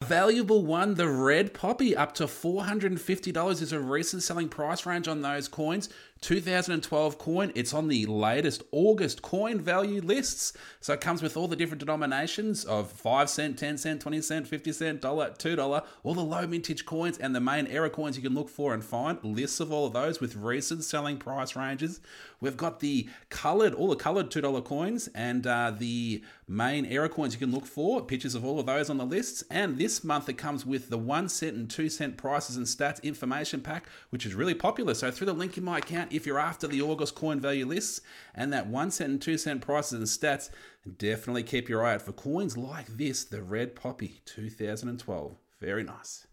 valuable one, the Red Poppy, up to $450 is a recent selling price range on those coins. 2012 coin. It's on the latest August coin value lists. So it comes with all the different denominations of 5 cent, 10 cent, 20 cent, 50 cent, $1, $2, all the low mintage coins and the main era coins you can look for and find. Lists of all of those with recent selling price ranges. We've got all the colored $2 coins and the main era coins you can look for. Pictures of all of those on the lists. And this month it comes with the 1 cent and 2 cent prices and stats information pack, which is really popular. So through the link in my account, if you're after the August coin value lists and that 1 cent and 2 cent prices and stats, definitely keep your eye out for coins like this, the Red Poppy 2012. Very nice.